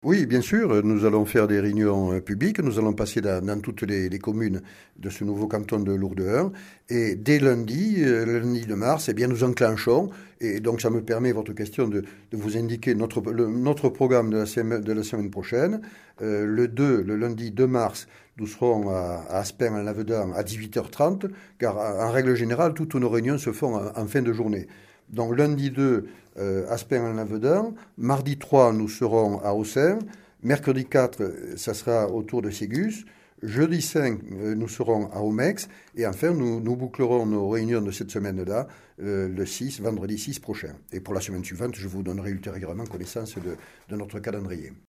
Oui, bien sûr, nous allons faire des réunions publiques, nous allons passer dans toutes les communes de ce nouveau canton de Lourdes 1, et dès lundi, le lundi de mars, eh bien, nous enclenchons, et donc ça me permet, votre question, de vous indiquer notre programme de la semaine prochaine. Le lundi 2 mars, nous serons à Aspin, en Lavedan, à 18h30, car en règle générale, toutes nos réunions se font en fin de journée. Donc lundi 2, Aspin en Lavedan. Mardi 3, nous serons à Auxerre. Mercredi 4, ça sera autour de Ségus. Jeudi 5, nous serons à Omex. Et enfin, nous bouclerons nos réunions de cette semaine-là le 6, vendredi 6 prochain. Et pour la semaine suivante, je vous donnerai ultérieurement connaissance de notre calendrier.